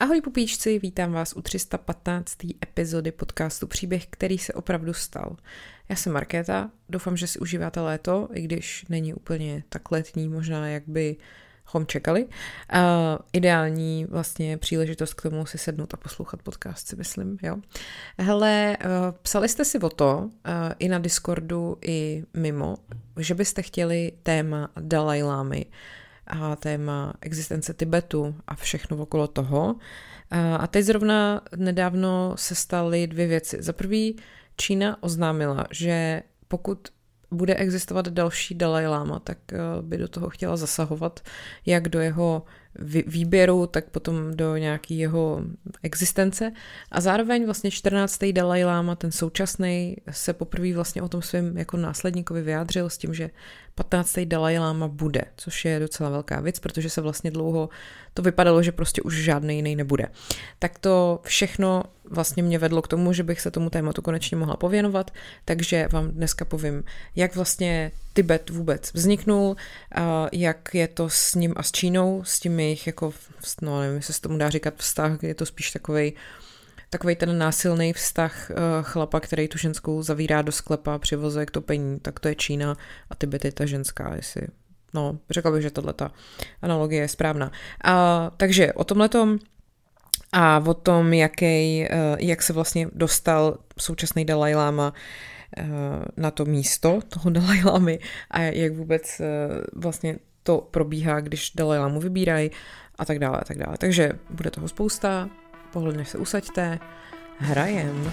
Ahoj pupíčci, vítám vás u 315. epizody podcastu Příběh, který se opravdu stal. Já jsem Markéta, doufám, že si užíváte léto, i když není úplně tak letní, možná jak by hom čekali. Ideální vlastně příležitost k tomu si sednout a poslouchat podcast, si myslím, jo. Hele, psali jste si o to i na Discordu, i mimo, že byste chtěli téma Dalajlámy a téma existence Tibetu a všechno okolo toho. A teď zrovna nedávno se staly dvě věci. Za prvý, Čína oznámila, že pokud bude existovat další Dalajláma, tak by do toho chtěla zasahovat, jak do jeho výběru, tak potom do nějaký jeho existence. A zároveň vlastně 14. Dalajláma, ten současný, se poprvé vlastně o tom svém jako následníkovi vyjádřil s tím, že 15. Dalajláma bude, což je docela velká věc, protože se vlastně dlouho to vypadalo, že prostě už žádný jiný nebude. Tak to všechno vlastně mě vedlo k tomu, že bych se tomu tématu konečně mohla pověnovat, takže vám dneska povím, jak vlastně Tibet vůbec vzniknul, jak je to s ním a s Čínou, s tím jejich jako, no nevím, jestli se tomu dá říkat vztah, je to spíš takovej ten násilný vztah chlapa, který tu ženskou zavírá do sklepa a přivozuje k topení, tak to je Čína a Tibet je ta ženská, jestli... No, řekla bych, že tato analogie je správná. Takže o tomhletom a o tom, jak se vlastně dostal současný Dalajláma na to místo toho Dalajlámy a jak vůbec vlastně to probíhá, když Dalajlámu vybírají a tak dále, a tak dále. Takže bude toho spousta, pohodlně se usaďte, hrajem.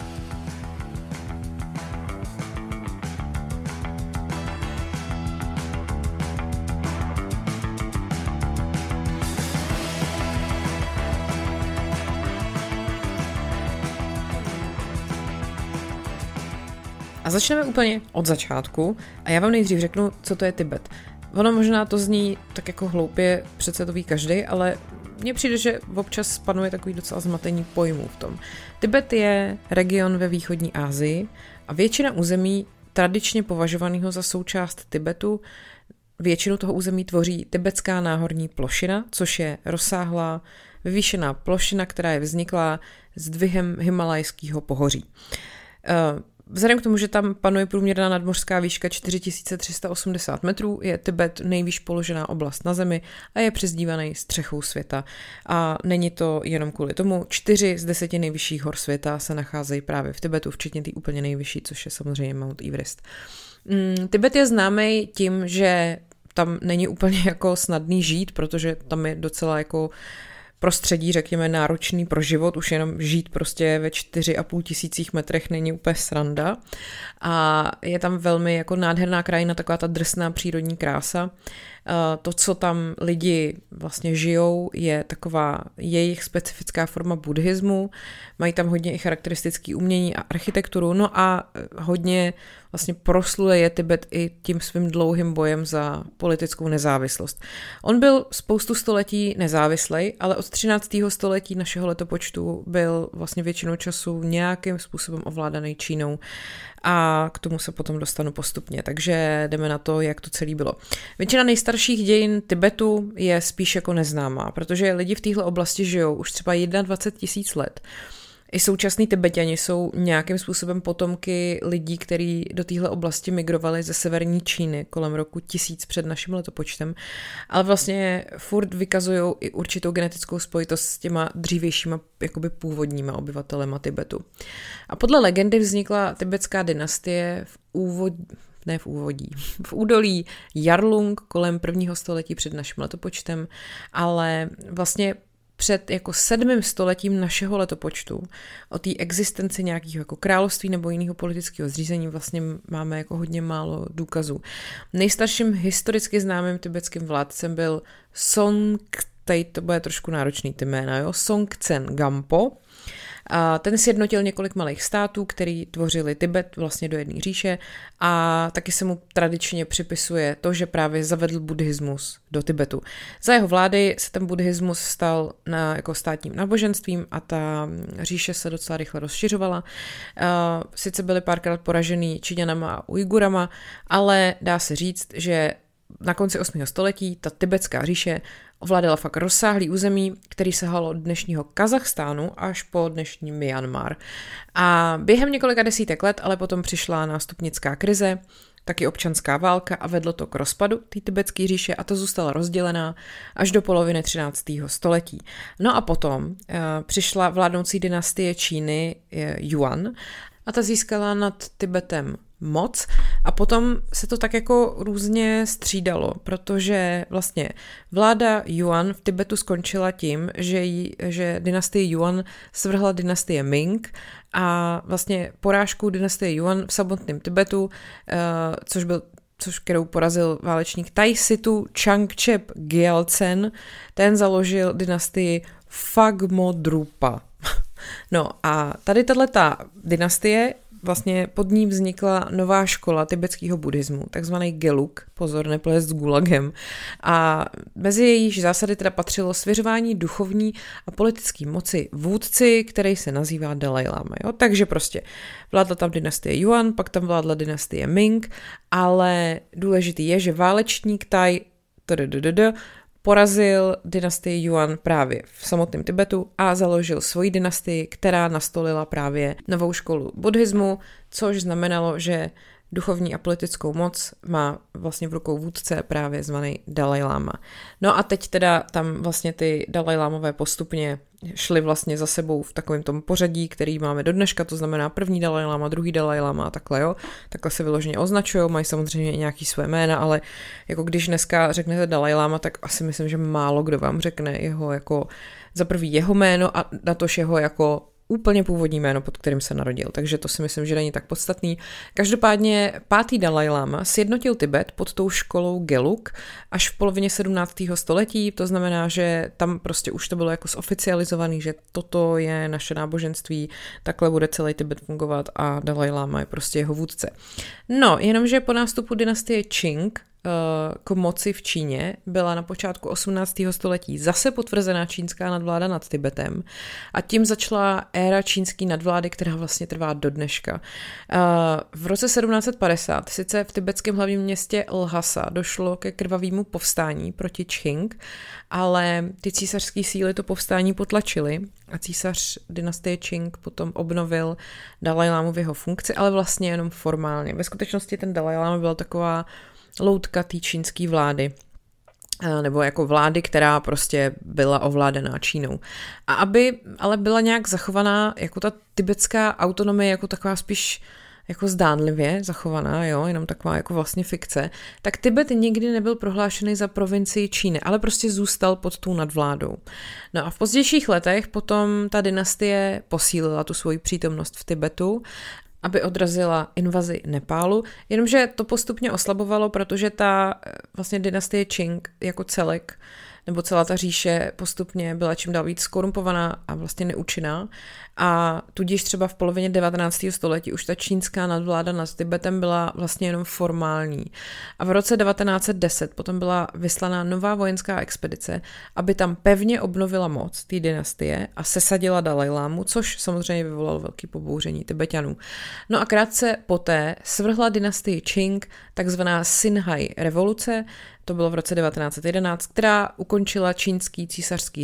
A začneme úplně od začátku a já vám nejdřív řeknu, co to je Tibet. Ono možná to zní tak jako hloupě, přece to ví každý, ale mně přijde, že občas panuje takový docela zmatení pojmů v tom. Tibet je region ve východní Asii a většina území tradičně považovaného za součást Tibetu, většinu toho území tvoří tibetská náhorní plošina, což je rozsáhlá, vyvýšená plošina, která je vzniklá zdvihem himalajského pohoří. Vzhledem k tomu, že tam panuje průměrná nadmořská výška 4380 metrů, je Tibet nejvýš položená oblast na Zemi a je přezdívaný střechou světa. A není to jenom kvůli tomu, 4 z 10 nejvyšších hor světa se nacházejí právě v Tibetu, včetně té úplně nejvyšší, což je samozřejmě Mount Everest. Tibet je známý tím, že tam není úplně jako snadný žít, protože tam je docela jako prostředí, řekněme, náročný pro život, už jenom žít prostě ve 4,5 tisících metrech není úplně sranda a je tam velmi jako nádherná krajina, taková ta drsná přírodní krása. To, co tam lidi vlastně žijou, je taková jejich specifická forma buddhismu, mají tam hodně i charakteristické umění a architekturu, no a hodně vlastně prosluje je Tibet i tím svým dlouhým bojem za politickou nezávislost. On byl spoustu století nezávislý, ale od 13. století našeho letopočtu byl vlastně většinou času nějakým způsobem ovládaný Čínou a k tomu se potom dostanu postupně, takže jdeme na to, jak to celé bylo. Většina nejstarších dějin Tibetu je spíš jako neznámá, protože lidi v téhle oblasti žijou už třeba 21 000 let. I současní Tibetani jsou nějakým způsobem potomky lidí, kteří do téhle oblasti migrovali ze severní Číny kolem roku 1000 před naším letopočtem, ale vlastně furt vykazují i určitou genetickou spojitost s těma dřívějšíma jakoby původníma obyvatelema Tibetu. A podle legendy vznikla tibetská dynastie v údolí Jarlung kolem 1. století před naším letopočtem, ale vlastně před jako 7. stoletím našeho letopočtu o té existenci nějakého jako království nebo jiného politického zřízení vlastně máme jako hodně málo důkazů. Nejstarším historicky známým tibetským vládcem byl to bude trošku náročný ty jména, jo? Songtsen Gampo. A ten sjednotil několik malých států, který tvořili Tibet vlastně do jedné říše a taky se mu tradičně připisuje to, že právě zavedl buddhismus do Tibetu. Za jeho vlády se ten buddhismus stal jako státním náboženstvím a ta říše se docela rychle rozšiřovala. Sice byly párkrát poražený Číňanama a Ujgurama, ale dá se říct, že na konci 8. století ta tibetská říše ovládala fakt rozsáhlý území, který sahalo od dnešního Kazachstánu až po dnešní Myanmar. A během několika desítek let ale potom přišla nástupnická krize, taky občanská válka a vedlo to k rozpadu té tibetské říše a to zůstala rozdělená až do poloviny 13. století. No a potom přišla vládnoucí dynastie Číny Yuan a ta získala nad Tibetem moc a potom se to tak jako různě střídalo, protože vlastně vláda Yuan v Tibetu skončila tím, že dynastie Yuan svrhla dynastie Ming a vlastně porážkou dynastie Yuan v samotném Tibetu, kterou porazil válečník Taisitu Changchep Gyaltsen, ten založil dynastii Phagmodrupa. No a tady tato dynastie, vlastně pod ní vznikla nová škola tibetského buddhismu, takzvaný Gelug, pozor, neplést s Gulagem. A mezi jejíž zásady teda patřilo svěřování duchovní a politické moci vůdci, který se nazývá Dalaj Lama. Jo? Takže prostě vládla tam dynastie Yuan, pak tam vládla dynastie Ming, ale důležitý je, že válečník Tai porazil dynastii Yuan právě v samotném Tibetu a založil svoji dynastii, která nastolila právě novou školu buddhismu, což znamenalo, že duchovní a politickou moc má vlastně v rukou vůdce právě zvaný Dalaj Lama. No a teď teda tam vlastně ty Dalaj Lámové postupně šli vlastně za sebou v takovém tom pořadí, který máme do dneška, to znamená první Dalaj Lama, druhý Dalaj Lama a takhle, jo. Takhle se vyloženě označují, mají samozřejmě nějaký své jména, ale jako když dneska řeknete Dalaj Lama, tak asi myslím, že málo kdo vám řekne jeho jako za prvý jeho jméno a natož jeho jako úplně původní jméno, pod kterým se narodil, takže to si myslím, že není tak podstatný. Každopádně 5. Dalaj Lama sjednotil Tibet pod tou školou Gelug až v polovině 17. století, to znamená, že tam prostě už to bylo jako zoficializovaný, že toto je naše náboženství, takhle bude celý Tibet fungovat a Dalaj Lama je prostě jeho vůdce. No, jenomže po nástupu dynastie Qing k moci v Číně byla na počátku 18. století zase potvrzená čínská nadvláda nad Tibetem a tím začala éra čínské nadvlády, která vlastně trvá do dneška. V roce 1750 sice v tibetském hlavním městě Lhasa došlo ke krvavému povstání proti Qing, ale ty císařské síly to povstání potlačily a císař dynastie Qing potom obnovil Dalaj Lámu v jeho funkci, ale vlastně jenom formálně. Ve skutečnosti ten Dalaj Lama byl taková loutka té čínské vlády, nebo jako vlády, která prostě byla ovládaná Čínou. A aby ale byla nějak zachovaná jako ta tibetská autonomie, jako taková spíš jako zdánlivě zachovaná, jo, jenom taková jako vlastně fikce, tak Tibet nikdy nebyl prohlášený za provincii Číny, ale prostě zůstal pod tou nadvládou. No a v pozdějších letech potom ta dynastie posílila tu svoji přítomnost v Tibetu, aby odrazila invazi Nepálu, jenomže to postupně oslabovalo, protože ta vlastně dynastie Qing jako celek, nebo celá ta říše postupně byla čím dál víc skorumpovaná a vlastně neúčinná a tudíž třeba v polovině 19. století už ta čínská nadvláda nad Tibetem byla vlastně jenom formální. A v roce 1910 potom byla vyslaná nová vojenská expedice, aby tam pevně obnovila moc té dynastie a sesadila Dalaj Lámu, což samozřejmě vyvolalo velké pobouření Tibeťanů. No a krátce poté svrhla dynastii Qing takzvaná Sinhaj revoluce, to bylo v roce 1911, která ukončila čínský císařský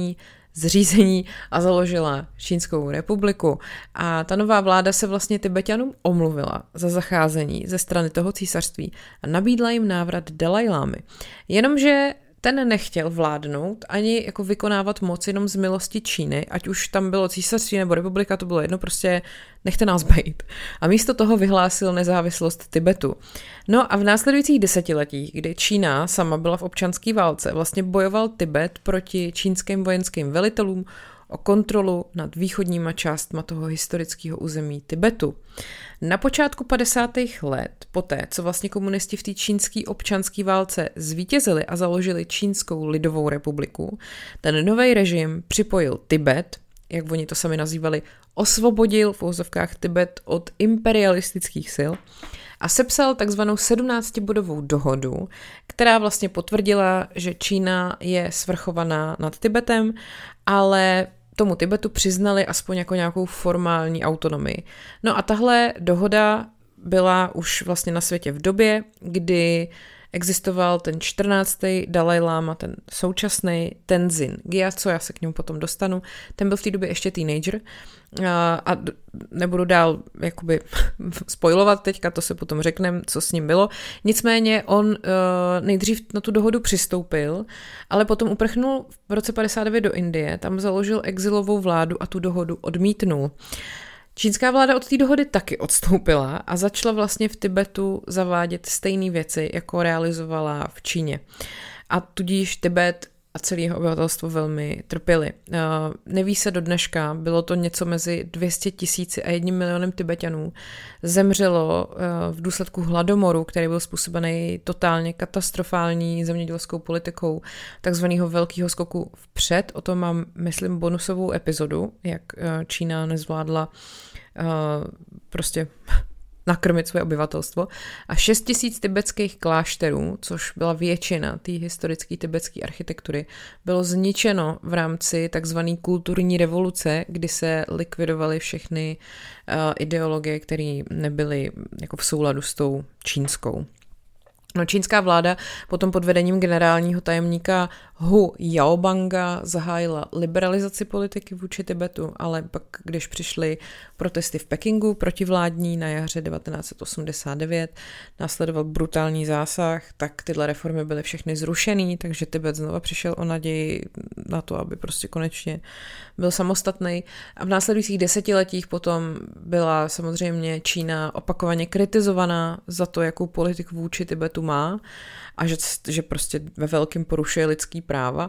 zřízení a založila Čínskou republiku. A ta nová vláda se vlastně Tibeťanům omluvila za zacházení ze strany toho císařství a nabídla jim návrat Dalaj Lámy. Jenomže ten nechtěl vládnout ani jako vykonávat moc jenom z milosti Číny, ať už tam bylo císařství nebo republika, to bylo jedno, prostě nechte nás bejt. A místo toho vyhlásil nezávislost Tibetu. No a v následujících desetiletích, kdy Čína sama byla v občanské válce, vlastně bojoval Tibet proti čínským vojenským velitelům o kontrolu nad východníma částma toho historického území Tibetu. Na počátku 50. let, poté, co vlastně komunisti v té čínské občanské válce zvítězili a založili Čínskou lidovou republiku, ten nový režim připojil Tibet, jak oni to sami nazývali, osvobodil v uvozovkách Tibet od imperialistických sil a sepsal takzvanou 17bodovou dohodu, která vlastně potvrdila, že Čína je svrchovaná nad Tibetem, ale tomu Tibetu přiznali aspoň jako nějakou formální autonomii. No a tahle dohoda byla už vlastně na světě v době, kdy existoval ten 14. Dalaj Lama, ten současný Tenzin Gyatso, já se k němu potom dostanu, ten byl v té době ještě teenager a nebudu dál jakoby spoilovat teďka, to se potom řekneme, co s ním bylo. Nicméně on nejdřív na tu dohodu přistoupil, ale potom uprchnul v roce 59 do Indie, tam založil exilovou vládu a tu dohodu odmítnul. Čínská vláda od té dohody taky odstoupila a začala vlastně v Tibetu zavádět stejné věci, jako realizovala v Číně. A tudíž Tibet a celé jeho obyvatelstvo velmi trpěli. Neví se do dneška, bylo to něco mezi 200 000 a 1 milionem Tibetanů. Zemřelo v důsledku hladomoru, který byl způsobený totálně katastrofální zemědělskou politikou takzvaného velkého skoku vpřed. O tom mám, myslím, bonusovou epizodu, jak Čína nezvládla prostě nakrmit své obyvatelstvo. A 6 000 tibetských klášterů, což byla většina té historické tibetské architektury, bylo zničeno v rámci takzvané kulturní revoluce, kdy se likvidovaly všechny ideologie, které nebyly jako v souladu s tou čínskou. No, čínská vláda potom pod vedením generálního tajemníka Hu Yaobanga zahájila liberalizaci politiky vůči Tibetu, ale pak, když přišly protesty v Pekingu protivládní na jaře 1989, následoval brutální zásah, tak tyhle reformy byly všechny zrušený, takže Tibet znova přišel o naději na to, aby prostě konečně byl samostatný. A v následujících desetiletích potom byla samozřejmě Čína opakovaně kritizovaná za to, jakou politiku vůči Tibetu má a že prostě ve velkém porušuje lidský práva.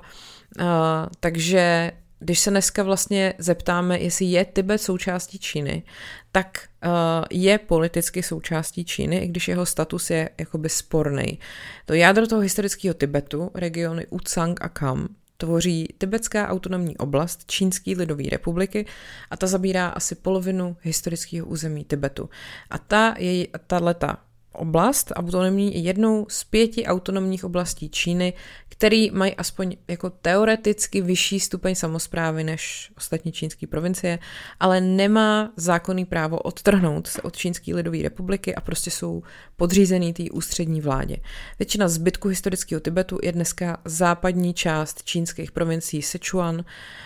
Takže když se dneska vlastně zeptáme, jestli je Tibet součástí Číny, tak je politicky součástí Číny, i když jeho status je jakoby sporný. To jádro toho historického Tibetu, regiony Ucang a Kham, tvoří tibetská autonomní oblast Čínské lidové republiky a ta zabírá asi polovinu historického území Tibetu. A tato oblast autonomní je jednou z 5 autonomních oblastí Číny, které mají aspoň jako teoreticky vyšší stupeň samosprávy než ostatní čínské provincie, ale nemá zákonný právo odtrhnout se od Čínské lidové republiky a prostě jsou podřízený té ústřední vládě. Většina zbytku historického Tibetu je dneska západní část čínských provincií Sichuan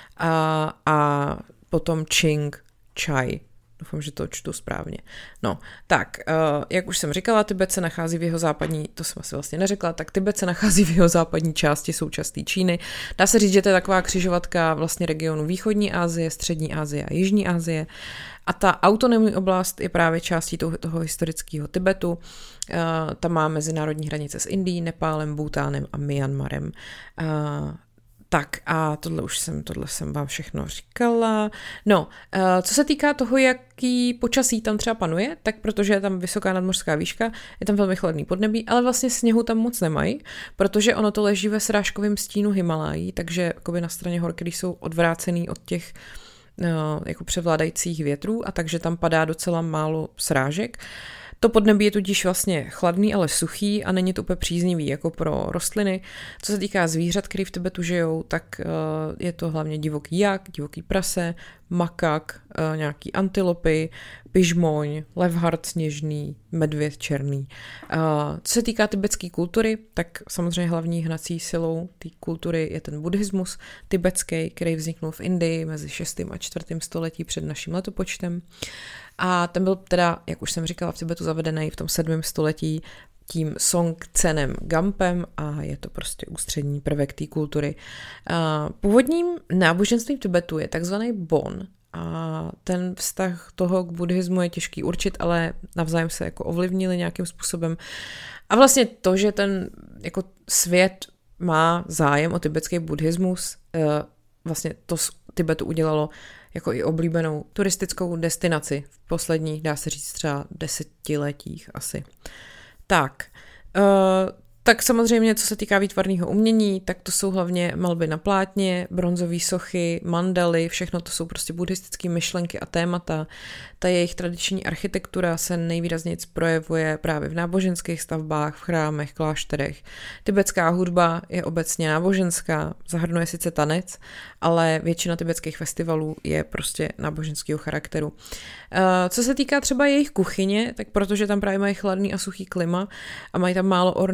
a potom Qing, Chai. Doufám, že to čtu správně. No, tak, jak už jsem říkala, Tibet se nachází v jeho západní, to jsem asi vlastně neřekla, tak Tibet se nachází v jeho západní části současné Číny. Dá se říct, že to je taková křižovatka vlastně regionu východní Asie, střední Asie a jižní Asie. A ta autonomní oblast je právě částí toho historického Tibetu. Tam má mezinárodní hranice s Indií, Nepálem, Bhutánem a Myanmarem. Tak a tohle jsem vám všechno říkala. No, co se týká toho, jaký počasí tam třeba panuje, tak protože je tam vysoká nadmořská výška, je tam velmi chladný podnebí, ale vlastně sněhu tam moc nemají, protože ono to leží ve srážkovém stínu Himalájí, takže jakoby na straně hor, který jsou odvrácený od těch jako převládajících větrů a takže tam padá docela málo srážek. To podnebí je tudíž vlastně chladný, ale suchý a není to úplně příznivý jako pro rostliny. Co se týká zvířat, které v Tibetu žijou, tak je to hlavně divoký jak, divoký prase, makak, nějaký antilopy, pižmoň, levhart sněžný, medvěd černý. Co se týká tibetské kultury, tak samozřejmě hlavní hnací silou té kultury je ten buddhismus tibetský, který vzniknul v Indii mezi 6. a 4. století před naším letopočtem. A ten byl teda, jak už jsem říkala, v Tibetu zavedený v tom 7. století tím Songtsenem Gampem a je to prostě ústřední prvek té kultury. Původním náboženstvím Tibetu je takzvaný Bon a ten vztah toho k buddhismu je těžký určit, ale navzájem se jako ovlivnili nějakým způsobem. A vlastně to, že ten jako svět má zájem o tibetský buddhismus, vlastně to z Tibetu udělalo jako i oblíbenou turistickou destinaci v posledních, dá se říct, třeba 10 letích asi. Tak samozřejmě, co se týká výtvarného umění, tak to jsou hlavně malby na plátně, bronzové sochy, mandaly, všechno to jsou prostě buddhistické myšlenky a témata. Ta jejich tradiční architektura se nejvýrazněji projevuje právě v náboženských stavbách, v chrámech, klášterech. Tibetská hudba je obecně náboženská, zahrnuje sice tanec, ale většina tibetských festivalů je prostě náboženského charakteru. Co se týká třeba jejich kuchyně, tak protože tam právě mají chladný a suchý klima a mají tam málo orný půdy,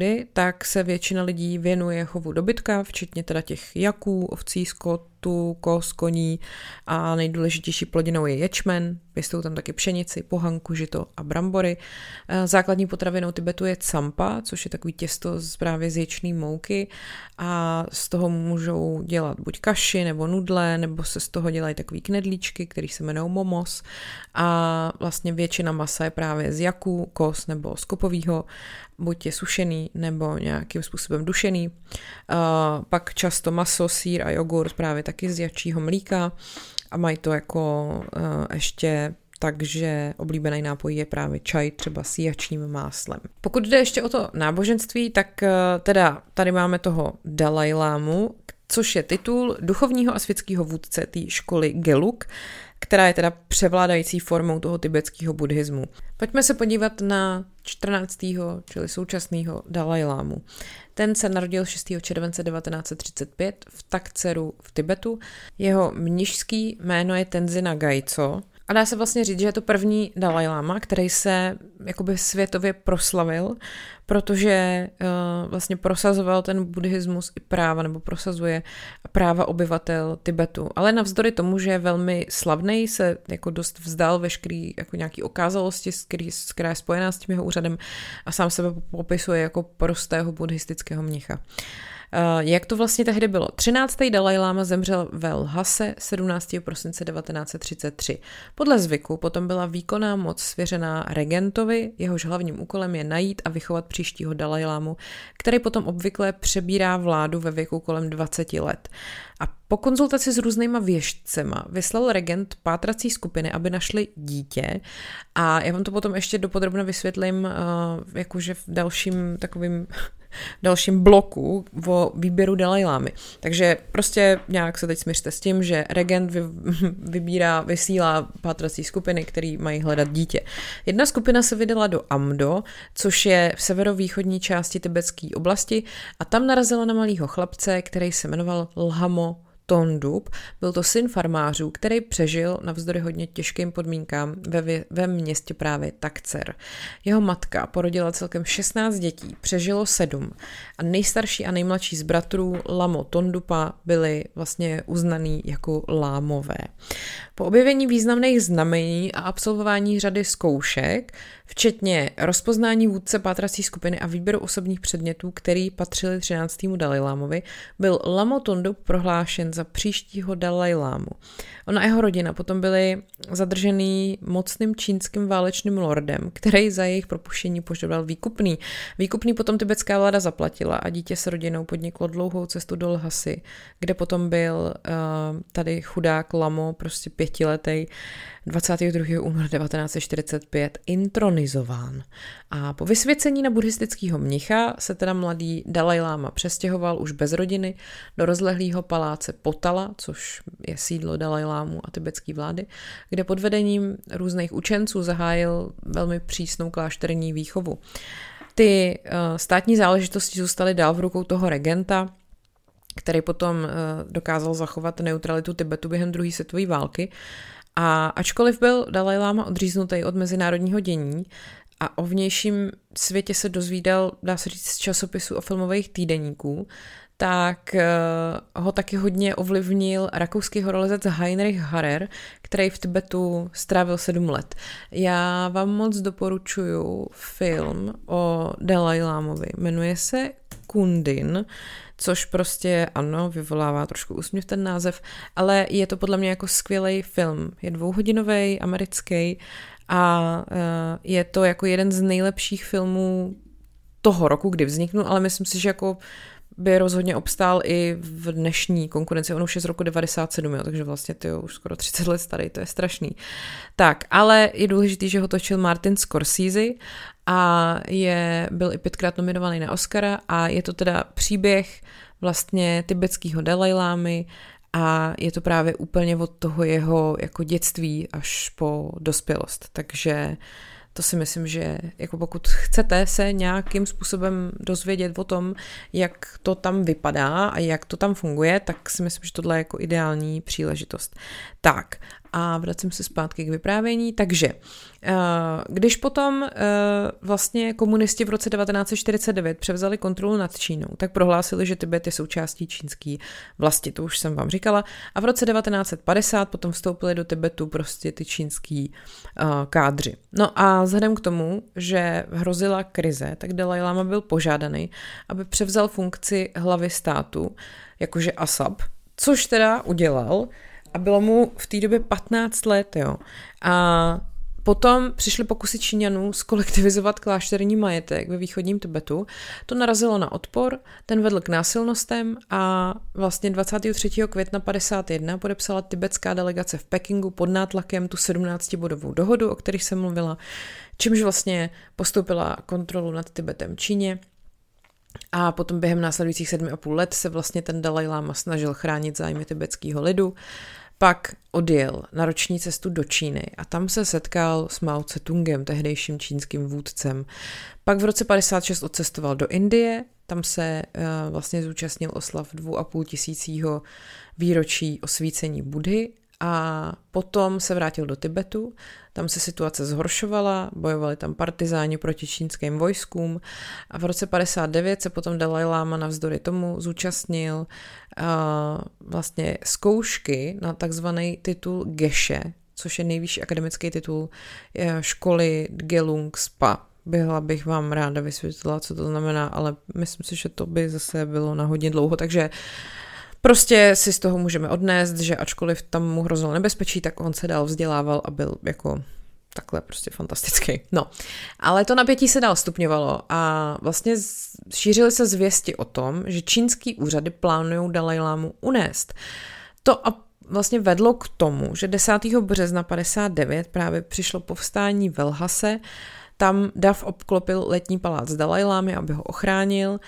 tehdy, tak se většina lidí věnuje chovu dobytka, včetně teda těch jaků, ovcí, skotu, koz, koní a nejdůležitější plodinou je ječmen, pěstují tam taky pšenici, pohanku, žito a brambory. Základní potravinou Tibetu je campa, což je takový těsto právě z ječné mouky a z toho můžou dělat buď kaši nebo nudle, nebo se z toho dělají takový knedlíčky, který se jmenují momos a vlastně většina masa je právě z jaků, koz nebo skopovýho, buď je sušený nebo nějakým způsobem dušený. Pak často maso, sýr a jogurt právě taky z jačího mlíka a mají to jako ještě takže oblíbený nápoj je právě čaj třeba s jačním máslem. Pokud jde ještě o to náboženství, tak teda tady máme toho Dalajlámu, což je titul duchovního a světského vůdce té školy Gelug, která je teda převládající formou toho tibetského buddhismu. Pojďme se podívat na 14. čili současného Dalajlámu. Ten se narodil 6. července 1935 v Taktseru v Tibetu. Jeho mnišský jméno je Tenzin Gyatso a dá se vlastně říct, že je to první Dalajláma, který se jakoby světově proslavil, protože vlastně prosazoval ten buddhismus i práva, nebo prosazuje práva obyvatel Tibetu. Ale navzdory tomu, že je velmi slavný, se jako dost vzdal veškerý jako nějaký okázalosti, která je spojená s tím jeho úřadem a sám sebe popisuje jako prostého buddhistického mnicha. Jak to vlastně tehdy bylo? 13. Dalajláma zemřel ve Lhase 17. prosince 1933. Podle zvyku potom byla výkonná moc svěřená regentovi, jehož hlavním úkolem je najít a vychovat příštího Dalajlámu, který potom obvykle přebírá vládu ve věku kolem 20 let. A po konzultaci s různýma věštcema vyslal regent pátrací skupiny, aby našli dítě a já vám to potom ještě dopodrobně vysvětlím jakože v dalším bloku o výběru Dalajlámy. Takže prostě nějak se teď smiřte s tím, že regent vysílá pátrací skupiny, který mají hledat dítě. Jedna skupina se vydala do Amdo, což je v severovýchodní části tibetské oblasti a tam narazila na malýho chlapce, který se jmenoval Lhamo Tondup. Byl to syn farmářů, který přežil navzdory hodně těžkým podmínkám ve městě právě Taktser. Jeho matka porodila celkem 16 dětí, přežilo 7 a nejstarší a nejmladší z bratrů Lamo Tondupa byli vlastně uznaný jako lámové. Po objevení významných znamení a absolvování řady zkoušek, včetně rozpoznání vůdce pátrací skupiny a výběru osobních předmětů, který patřili 13. Dalajlámovi, byl Lamo Tondup prohlášen za příštího Dalajlámu. On a jeho rodina potom byli zadržený mocným čínským válečným lordem, který za jejich propuštění požadoval výkupný. Výkupný potom tibetská vláda zaplatila a dítě s rodinou podniklo dlouhou cestu do Lhasy, kde potom byl tady chudák Lamo, prostě 5letý, 22. února 1945 intronizován. A po vysvěcení na buddhistického mnicha se teda mladý Dalajláma přestěhoval už bez rodiny do rozlehlého paláce Potala, což je sídlo Dalajlámu a tibetské vlády, kde pod vedením různých učenců zahájil velmi přísnou klášterní výchovu. Ty státní záležitosti zůstaly dál v rukou toho regenta, který potom dokázal zachovat neutralitu Tibetu během druhé světové války. A ačkoliv byl Dalajláma odříznutý od mezinárodního dění a o vnějším světě se dozvídal, dá se říct, z časopisů a filmových týdeníků, tak ho taky hodně ovlivnil rakouský horolezec Heinrich Harrer, který v Tibetu strávil 7 let. Já vám moc doporučuju film o Dalajlámovi. Jmenuje se Kundin, což prostě ano, vyvolává trošku úsměv ten název, ale je to podle mě jako skvělý film. Je 2hodinový, americký a je to jako jeden z nejlepších filmů toho roku, kdy vzniknul, ale myslím si, že jako by rozhodně obstál i v dnešní konkurenci. On už je z roku 97, jo, takže vlastně to je už skoro 30 let starý, to je strašný. Tak, ale je důležitý, že ho točil Martin Scorsese a byl i 5krát nominovaný na Oscara a je to teda příběh vlastně tibetského Dalajlámy a je to právě úplně od toho jeho jako dětství až po dospělost. Takže to si myslím, že jako pokud chcete se nějakým způsobem dozvědět o tom, jak to tam vypadá a jak to tam funguje, tak si myslím, že tohle je jako ideální příležitost. Tak A vracím se zpátky k vyprávění. Takže, když potom vlastně komunisti v roce 1949 převzali kontrolu nad Čínou, tak prohlásili, že Tibet je součástí čínské vlasti, to už jsem vám říkala. A v roce 1950 potom vstoupili do Tibetu prostě ty čínský kádři. No a vzhledem k tomu, že hrozila krize, tak Dalaj Lama byl požádaný, aby převzal funkci hlavy státu, jakože ASAP, což teda udělal a bylo mu v té době 15 let, jo. A potom přišly pokusy Číňanů zkolektivizovat klášterní majetek ve východním Tibetu. To narazilo na odpor, ten vedl k násilnostem a vlastně 23. května 1951 podepsala tibetská delegace v Pekingu pod nátlakem tu 17bodovou dohodu, o kterých jsem mluvila, čímž vlastně postoupila kontrolu nad Tibetem Číně. A potom během následujících 7,5 let se vlastně ten Dalaj Lama snažil chránit zájmy tibetského lidu. Pak odjel na roční cestu do Číny a tam se setkal s Mao Tse-tungem, tehdejším čínským vůdcem. Pak v roce 56 odcestoval do Indie, tam se vlastně zúčastnil oslav 2,5 tisícího výročí osvícení Buddhy a potom se vrátil do Tibetu, tam se situace zhoršovala, bojovali tam partizáni proti čínským vojskům a v roce 59 se potom Dalaj Lama navzdory tomu zúčastnil vlastně zkoušky na takzvaný titul Geshe, což je nejvyšší akademický titul školy Gelung Spa. Byla bych vám ráda vysvětlila, co to znamená, ale myslím si, že to by zase bylo na hodně dlouho, takže prostě si z toho můžeme odnést, že ačkoliv tam mu hrozilo nebezpečí, tak on se dál vzdělával a byl jako takhle prostě fantastický. No, ale to napětí se dál stupňovalo a vlastně šířily se zvěsti o tom, že čínský úřady plánují Dalaj Lámu unést. To a vlastně vedlo k tomu, že 10. března 59 právě přišlo povstání v Lhase, tam dav obklopil letní palác Dalaj Lámy, aby ho ochránil.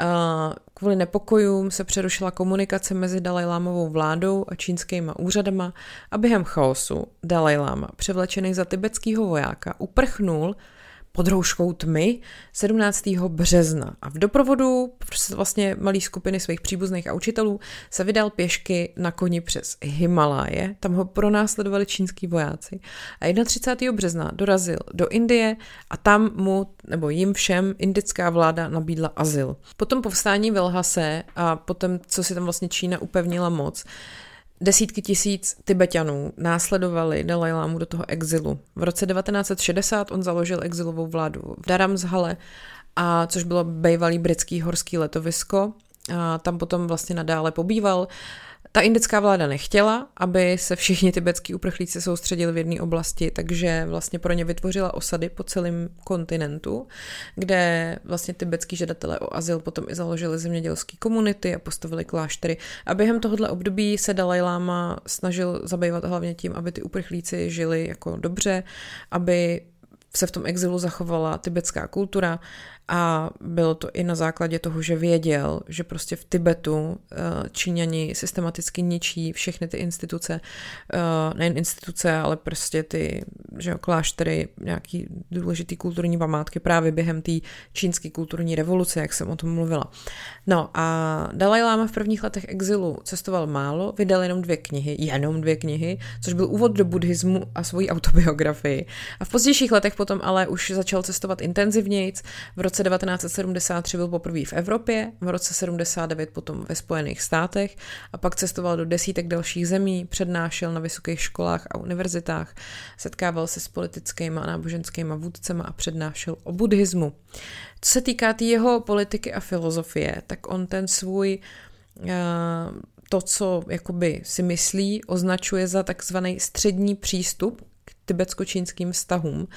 Kvůli nepokojům se přerušila komunikace mezi Dalaj Lámovou vládou a čínskýma úřadama a během chaosu Dalaj Lama, převlečený za tibetského vojáka, uprchnul pod rouškou tmy 17. března a v doprovodu vlastně malý skupiny svých příbuzných a učitelů se vydal pěšky na koni přes Himaláje, tam ho pronásledovali čínský vojáci a 31. března dorazil do Indie a tam mu, nebo jim všem, indická vláda nabídla azyl. Potom povstání v Lhase a potom, co si tam vlastně Čína upevnila moc, desítky tisíc Tibeťanů následovali Dalaj Lámu do toho exilu. V roce 1960 on založil exilovou vládu v Dharamsale, což bylo bývalý britský horský letovisko. A tam potom vlastně nadále pobýval. Ta indická vláda nechtěla, aby se všichni tibetský uprchlíci soustředili v jedné oblasti, takže vlastně pro ně vytvořila osady po celém kontinentu, kde vlastně tibetský žadatelé o azyl potom i založili zemědělské komunity a postavili kláštery. A během tohohle období se Dalaj Lama snažil zabývat hlavně tím, aby ty uprchlíci žili jako dobře, aby se v tom exilu zachovala tibetská kultura a bylo to i na základě toho, že věděl, že prostě v Tibetu Číňani systematicky ničí všechny ty instituce, nejen instituce, ale prostě ty kláštery, nějaký důležitý kulturní památky právě během té čínské kulturní revoluce, jak jsem o tom mluvila. No a Dalaj Lama v prvních letech exilu cestoval málo, vydal jenom dvě knihy, což byl úvod do buddhismu a svoji autobiografii. A v pozdějších letech potom ale už začal cestovat intenzivnějc. V roce 1973 byl poprvé v Evropě, v roce 79 potom ve Spojených státech a pak cestoval do desítek dalších zemí, přednášel na vysokých školách a univerzitách, setkával se s politickými a náboženskými vůdcema a přednášel o buddhismu. Co se týká jeho politiky a filozofie, tak on ten svůj to, co jakoby si myslí, označuje za takzvaný střední přístup k tibetsko-čínským vztahům.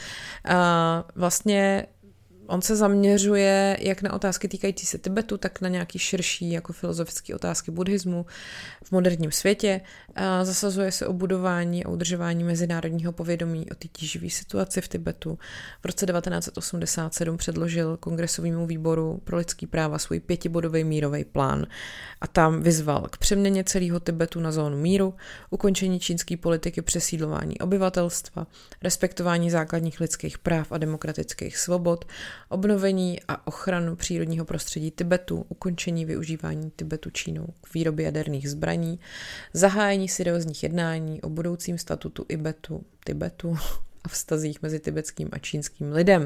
Vlastně on se zaměřuje jak na otázky týkající se Tibetu, tak na nějaký širší jako filozofické otázky buddhismu v moderním světě. Zasazuje se o budování a udržování mezinárodního povědomí o té tíživé situaci v Tibetu. V roce 1987 předložil Kongresovému výboru pro lidský práva svůj 5bodový mírový plán a tam vyzval k přeměně celého Tibetu na zónu míru, ukončení čínské politiky přesídlování obyvatelstva, respektování základních lidských práv a demokratických svobod, obnovení a ochranu přírodního prostředí Tibetu, ukončení využívání Tibetu Čínou k výrobě jaderných zbraní, zahájení seriózních jednání o budoucím statutu Tibetu a vztazích mezi tibetským a čínským lidem.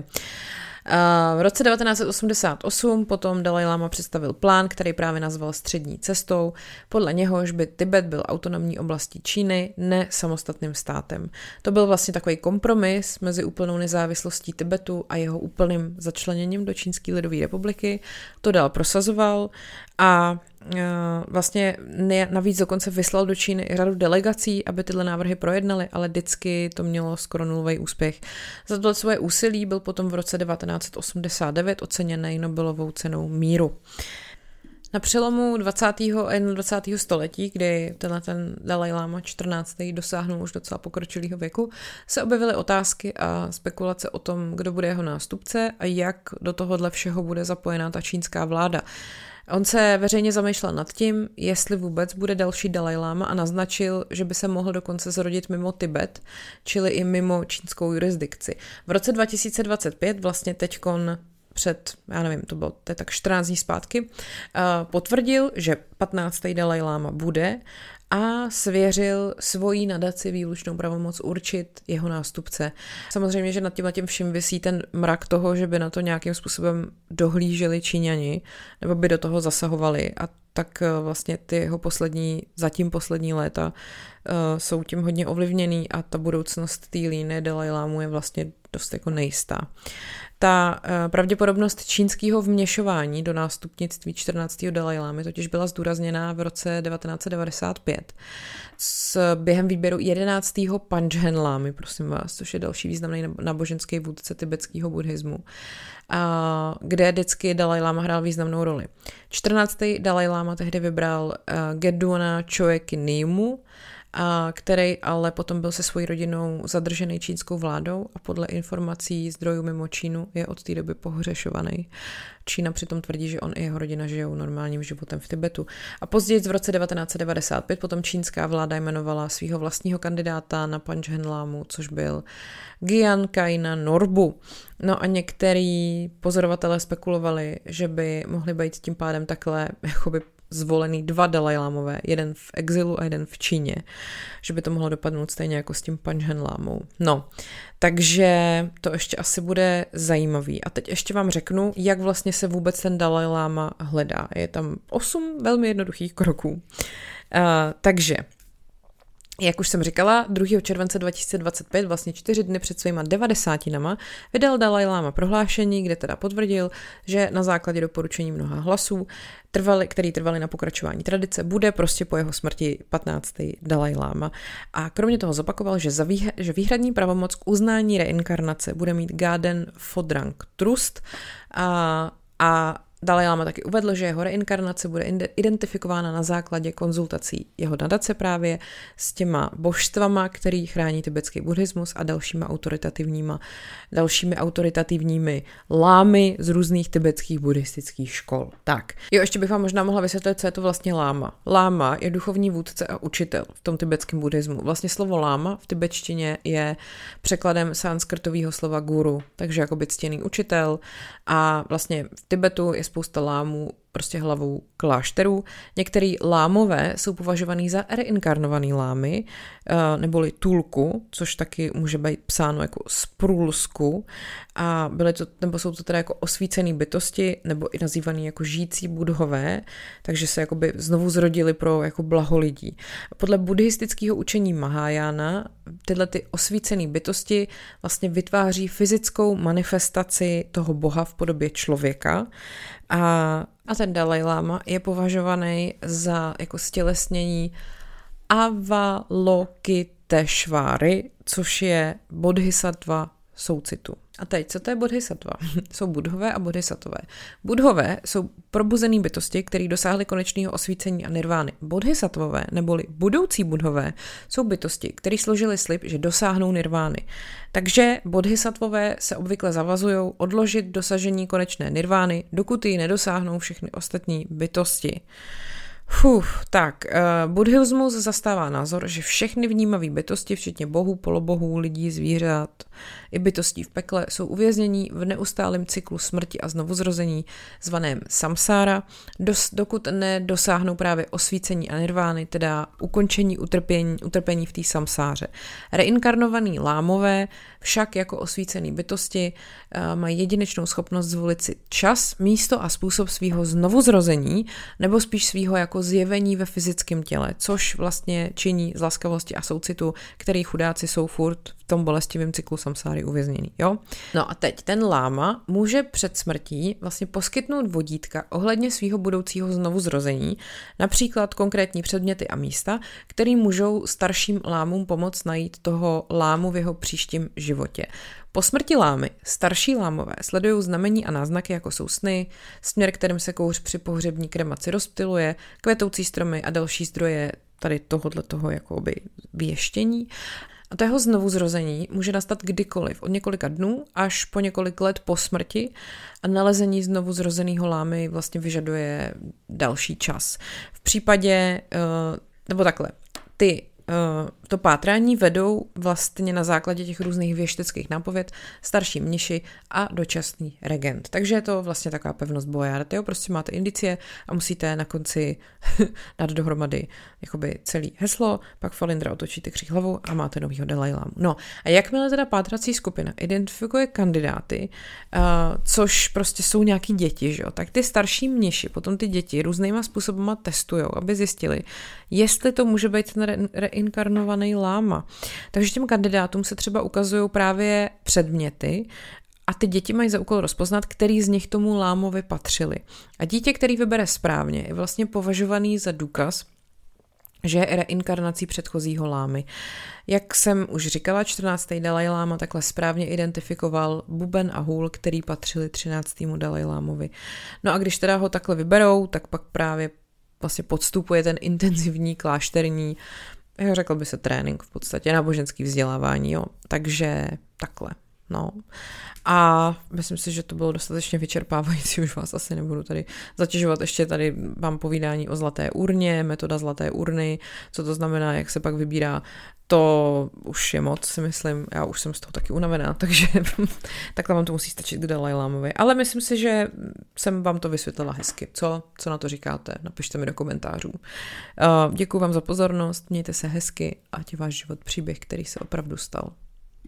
V roce 1988 potom Dalaj Lama představil plán, který právě nazval střední cestou, podle něhož by Tibet byl autonomní oblastí Číny, ne samostatným státem. To byl vlastně takový kompromis mezi úplnou nezávislostí Tibetu a jeho úplným začleněním do Čínské lidové republiky. To dál prosazoval a vlastně navíc dokonce vyslal do Číny i řadu delegací, aby tyhle návrhy projednaly, ale vždycky to mělo skoro nulový úspěch. Za tohle svoje úsilí byl potom v roce 1989 oceněný Nobelovou cenou míru. Na přelomu 20. a 21. století, kdy ten Dalaj Lama 14. dosáhnul už docela pokročilého věku, se objevily otázky a spekulace o tom, kdo bude jeho nástupce a jak do tohohle všeho bude zapojená ta čínská vláda. On se veřejně zamýšlel nad tím, jestli vůbec bude další Dalaj Lama a naznačil, že by se mohl dokonce zrodit mimo Tibet, čili i mimo čínskou jurisdikci. V roce 2025 vlastně teďkon před, to je tak 14 dní zpátky, potvrdil, že 15. Dalaj Lama bude a svěřil svojí nadaci výlučnou pravomoc určit jeho nástupce. Samozřejmě, že nad tím vším visí ten mrak toho, že by na to nějakým způsobem dohlíželi Číňani, nebo by do toho zasahovali a tak vlastně ty jeho zatím poslední léta jsou tím hodně ovlivněný a ta budoucnost té línie Dalaj Lámu je vlastně dost jako nejistá. Ta pravděpodobnost čínského vměšování do nástupnictví 14. Dalaj Lámy totiž byla zdůrazněná v roce 1995 během výběru 11. Panchen Lámy, prosím vás, což je další významný náboženský vůdce tibetského buddhismu, kde vždycky Dalaj Lama hrál významnou roli. 14. Dalaj Lama tehdy vybral Gedona Choeki Nyingmu, který ale potom byl se svojí rodinou zadržený čínskou vládou a podle informací zdrojů mimo Čínu je od té doby pohřešovaný. Čína přitom tvrdí, že on i jeho rodina žijou normálním životem v Tibetu. A později v roce 1995 potom čínská vláda jmenovala svého vlastního kandidáta na Panchen Lámu, což byl Gyan Kaina Norbu. No a některý pozorovatelé spekulovali, že by mohli být tím pádem takhle jakoby zvolený 2 Dalajlámové, jeden v exilu a jeden v Číně, že by to mohlo dopadnout stejně jako s tím Panchen Lámou. No, takže to ještě asi bude zajímavý. A teď ještě vám řeknu, jak vlastně se vůbec ten Dalaj Láma hledá. Je tam 8 velmi jednoduchých kroků. Takže jak už jsem říkala, 2. července 2025, vlastně 4 dny před svýma 90. vydal Dalaj Lama prohlášení, kde teda potvrdil, že na základě doporučení mnoha hlasů, který trvali na pokračování tradice, bude prostě po jeho smrti 15. Dalaj Lama. A kromě toho zopakoval, že výhradní pravomoc k uznání reinkarnace bude mít Gaden Phodrang Trust a Dalaj Lama taky uvedl, že jeho reinkarnace bude identifikována na základě konzultací jeho nadace právě s těma božstvama, který chrání tibetský buddhismus a dalšími autoritativními lámy z různých tibetských buddhistických škol. Tak, ještě bych vám možná mohla vysvětlit, co je to vlastně láma. Láma je duchovní vůdce a učitel v tom tibetském buddhismu. Vlastně slovo láma v tibetštině je překladem sanskrtového slova guru, takže jakoby ctěný učitel a vlastně v Tibetu je spousta lámů prostě hlavou klášterů. Některý lámové jsou považovaný za reinkarnovaný lámy, neboli tulku, což taky může být psáno jako sprulsku, a jsou to teda jako osvícený bytosti, nebo i nazývaný jako žijící budhové, takže se jakoby znovu zrodili pro jako blaho lidí. Podle buddhistického učení Mahájána tyhle ty osvícený bytosti vlastně vytváří fyzickou manifestaci toho boha v podobě člověka a ten Dalaj Lama je považovaný za jako stělesnění Avalokiteshváry, což je bodhisattva soucitu. A teď, co to je bodhisattva? Jsou budhové a bodhisatové. Budhové jsou probuzený bytosti, které dosáhly konečného osvícení a nirvány. Bodhisattvové, neboli budoucí budhové, jsou bytosti, které složili slib, že dosáhnou nirvány. Takže bodhisattvové se obvykle zavazují odložit dosažení konečné nirvány, dokud ji nedosáhnou všechny ostatní bytosti. Buddhismus zastává názor, že všechny vnímavé bytosti, včetně bohů, polobohů, lidí, zvířat i bytostí v pekle, jsou uvěznění v neustálém cyklu smrti a znovuzrození zvaném samsára, dokud nedosáhnou právě osvícení a nirvány, teda ukončení utrpení v té samsáře. Reinkarnovaný lámové však jako osvícený bytosti mají jedinečnou schopnost zvolit si čas, místo a způsob svého znovuzrození, nebo spíš svého jako zjevení ve fyzickém těle, což vlastně činí z laskavosti a soucitu, který chudáci jsou furt v tom bolestivém cyklu samsáry uvězněný. Jo? No a teď ten láma může před smrtí vlastně poskytnout vodítka ohledně svého budoucího znovuzrození, například konkrétní předměty a místa, který můžou starším lámům pomoct najít toho lámu v jeho příštím životě. Po smrti lámy starší lámové sledují znamení a náznaky, jako jsou sny, směr, kterým se kouř při pohřební kremaci rozptyluje, kvetoucí stromy a další zdroje tady toho jakoby věštění. A to jeho znovuzrození může nastat kdykoliv, od několika dnů až po několik let po smrti a nalezení znovuzrozeného lámy vlastně vyžaduje další čas. V případě, nebo takhle, to pátrání vedou vlastně na základě těch různých věšteckých nápověd starší mniši a dočasný regent. Takže je to vlastně taková pevnost Boyard. Prostě máte indicie a musíte na konci dát dohromady jakoby celý heslo, pak Falindra otočíte křik hlavou a máte novýho Dalajlámu. No a jakmile teda pátrací skupina identifikuje kandidáty, což prostě jsou nějaký děti, že jo, tak ty starší mniši potom ty děti různýma způsobama testujou, aby zjistili, jestli to může být ten reinkarnovaný láma. Takže těm kandidátům se třeba ukazují právě předměty a ty děti mají za úkol rozpoznat, který z nich tomu lámovi patřili. A dítě, který vybere správně, je vlastně považovaný za důkaz, že je reinkarnací předchozího lámy. Jak jsem už říkala, 14. Dalajláma takhle správně identifikoval buben a hůl, který patřili 13. Dalajlámovi. No a když teda ho takhle vyberou, tak pak právě vlastně podstupuje ten intenzivní klášterní, řekl by se trénink v podstatě, náboženský vzdělávání, jo. Takže takhle, no. A myslím si, že to bylo dostatečně vyčerpávající, už vás asi nebudu tady zatěžovat. Ještě tady mám povídání o zlaté urně, metoda zlaté urny, co to znamená, jak se pak vybírá. To už je moc, si myslím, já už jsem z toho taky unavená, takže takhle vám to musí stačit k Dalajlámovi. Ale myslím si, že jsem vám to vysvětlila hezky. Co na to říkáte? Napište mi do komentářů. Děkuji vám za pozornost, mějte se hezky, ať je váš život příběh, který se opravdu stal.